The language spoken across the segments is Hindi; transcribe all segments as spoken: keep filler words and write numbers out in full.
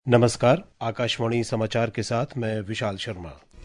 नमस्कार, आकाशवाणी समाचार के साथ मैं विशाल शर्मा।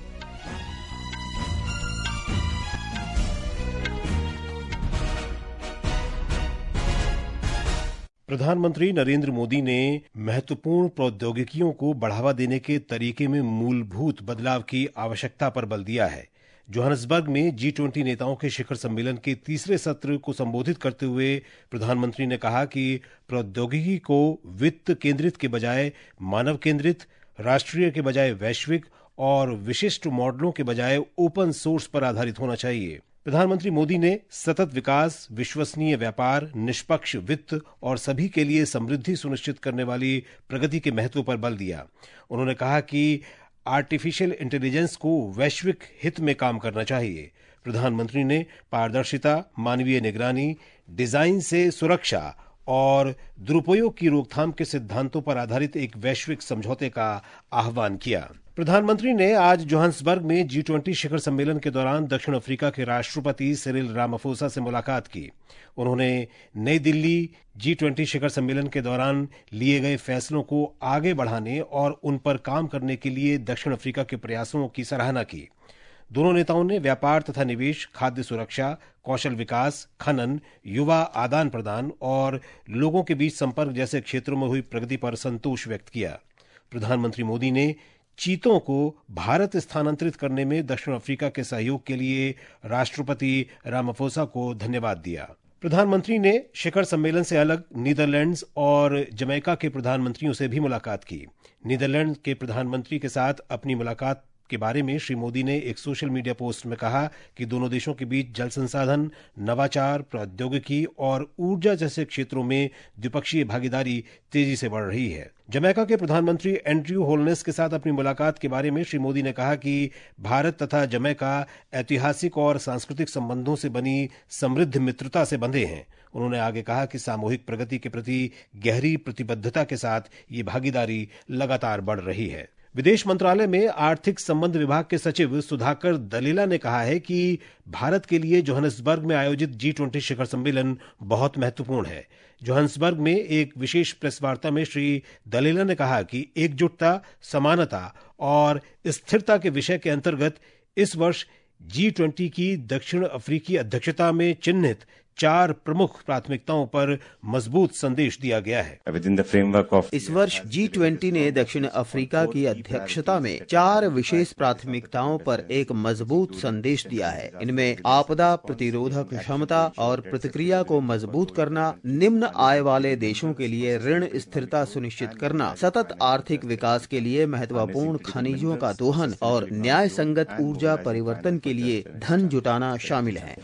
प्रधानमंत्री नरेंद्र मोदी ने महत्वपूर्ण प्रौद्योगिकियों को बढ़ावा देने के तरीके में मूलभूत बदलाव की आवश्यकता पर बल दिया है। जोहान्सबर्ग में जी ट्वेंटी नेताओं के शिखर सम्मेलन के तीसरे सत्र को संबोधित करते हुए प्रधानमंत्री ने कहा कि प्रौद्योगिकी को वित्त केंद्रित के बजाय मानव केंद्रित, राष्ट्रीय के बजाय वैश्विक और विशिष्ट मॉडलों के बजाय ओपन सोर्स पर आधारित होना चाहिए। प्रधानमंत्री मोदी ने सतत विकास, विश्वसनीय व्यापार, निष्पक्ष वित्त और सभी के लिए समृद्धि सुनिश्चित करने वाली प्रगति के महत्व पर बल दिया। उन्होंने कहा कि आर्टिफिशियल इंटेलिजेंस को वैश्विक हित में काम करना चाहिए। प्रधानमंत्री ने पारदर्शिता, मानवीय निगरानी, डिजाइन से सुरक्षा और दुरुपयोग की रोकथाम के सिद्धांतों पर आधारित एक वैश्विक समझौते का आह्वान किया। प्रधानमंत्री ने आज जोहान्सबर्ग में जी ट्वेंटी शिखर सम्मेलन के दौरान दक्षिण अफ्रीका के राष्ट्रपति सिरिल रामाफोसा से मुलाकात की। उन्होंने नई दिल्ली जी ट्वेंटी शिखर सम्मेलन के दौरान लिए गए फैसलों को आगे बढ़ाने और उन पर काम करने के लिए दक्षिण अफ्रीका के प्रयासों की सराहना की। दोनों नेताओं ने व्यापार तथा निवेश, खाद्य सुरक्षा, कौशल विकास, खनन, युवा आदान प्रदान और लोगों के बीच संपर्क जैसे क्षेत्रों में हुई प्रगति पर संतोष व्यक्त किया। प्रधानमंत्री मोदी ने चीतों को भारत स्थानांतरित करने में दक्षिण अफ्रीका के सहयोग के लिए राष्ट्रपति रामाफोसा को धन्यवाद दिया। प्रधानमंत्री ने शिखर सम्मेलन से अलग नीदरलैंड्स और जमैका के प्रधानमंत्रियों से भी मुलाकात की। नीदरलैंड के प्रधानमंत्री के साथ अपनी मुलाकात के बारे में श्री मोदी ने एक सोशल मीडिया पोस्ट में कहा कि दोनों देशों के बीच जल संसाधन, नवाचार, प्रौद्योगिकी और ऊर्जा जैसे क्षेत्रों में द्विपक्षीय भागीदारी तेजी से बढ़ रही है। जमैका के प्रधानमंत्री एंड्रयू होलनेस के साथ अपनी मुलाकात के बारे में श्री मोदी ने कहा कि भारत तथा जमैका ऐतिहासिक और सांस्कृतिक संबंधों से बनी समृद्ध मित्रता से बंधे हैं। उन्होंने आगे कहा कि सामूहिक प्रगति के प्रति गहरी प्रतिबद्धता के साथ ये भागीदारी लगातार बढ़ रही है। विदेश मंत्रालय में आर्थिक संबंध विभाग के सचिव सुधाकर दलेला ने कहा है कि भारत के लिए जोहान्सबर्ग में आयोजित जी ट्वेंटी शिखर सम्मेलन बहुत महत्वपूर्ण है। जोहान्सबर्ग में एक विशेष प्रेस वार्ता में श्री दलेला ने कहा कि एकजुटता, समानता और स्थिरता के विषय के अंतर्गत इस वर्ष जी ट्वेंटी की दक्षिण अफ्रीकी अध्यक्षता में चिन्हित चार प्रमुख प्राथमिकताओं पर मजबूत संदेश दिया गया है। of... इस वर्ष जी ट्वेंटी ने दक्षिण अफ्रीका की अध्यक्षता में चार विशेष प्राथमिकताओं पर एक मजबूत संदेश दिया है। इनमें आपदा प्रतिरोधक क्षमता और प्रतिक्रिया को मजबूत करना, निम्न आय वाले देशों के लिए ऋण स्थिरता सुनिश्चित करना, सतत आर्थिक विकास के लिए महत्वपूर्ण खनिजों का दोहन और न्याय संगत ऊर्जा परिवर्तन के लिए धन जुटाना शामिल है।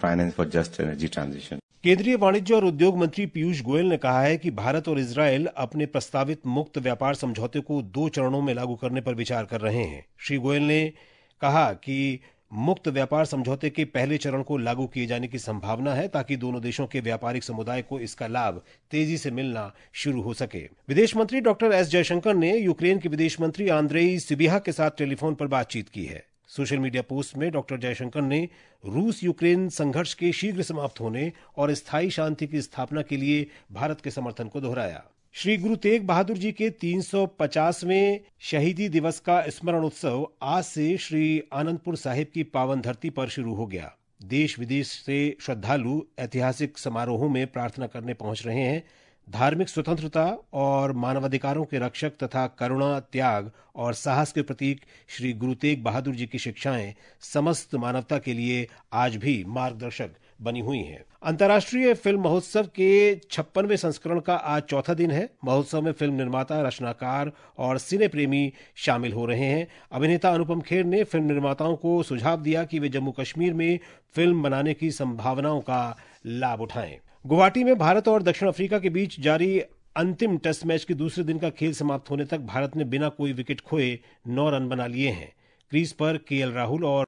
केंद्रीय वाणिज्य और उद्योग मंत्री पीयूष गोयल ने कहा है कि भारत और इजरायल अपने प्रस्तावित मुक्त व्यापार समझौते को दो चरणों में लागू करने पर विचार कर रहे हैं। श्री गोयल ने कहा कि मुक्त व्यापार समझौते के पहले चरण को लागू किए जाने की संभावना है ताकि दोनों देशों के व्यापारिक समुदाय को इसका लाभ तेजी से मिलना शुरू हो सके। विदेश मंत्री डॉक्टर एस जयशंकर ने यूक्रेन के विदेश मंत्री आंद्रेई सिबिहा के साथ टेलीफोन पर बातचीत की है। सोशल मीडिया पोस्ट में डॉक्टर जयशंकर ने रूस यूक्रेन संघर्ष के शीघ्र समाप्त होने और स्थायी शांति की स्थापना के लिए भारत के समर्थन को दोहराया। श्री गुरु तेग बहादुर जी के तीन सौ पचासवें शहीदी दिवस का स्मरण उत्सव आज से श्री आनंदपुर साहिब की पावन धरती पर शुरू हो गया। देश विदेश से श्रद्धालु ऐतिहासिक समारोहों में प्रार्थना करने पहुंच रहे हैं। धार्मिक स्वतंत्रता और मानवाधिकारों के रक्षक तथा करुणा, त्याग और साहस के प्रतीक श्री गुरु तेग बहादुर जी की शिक्षाएं समस्त मानवता के लिए आज भी मार्गदर्शक बनी हुई हैं। अंतर्राष्ट्रीय फिल्म महोत्सव के छप्पनवें संस्करण का आज चौथा दिन है। महोत्सव में फिल्म निर्माता, रचनाकार और सिने प्रेमी शामिल हो रहे हैं। अभिनेता अनुपम खेर ने फिल्म निर्माताओं को सुझाव दिया कि वे जम्मू कश्मीर में फिल्म बनाने की संभावनाओं का लाभ उठाएं। गुवाहाटी में भारत और दक्षिण अफ्रीका के बीच जारी अंतिम टेस्ट मैच के दूसरे दिन का खेल समाप्त होने तक भारत ने बिना कोई विकेट खोए नौ रन बना लिए हैं। क्रीज पर के एल राहुल और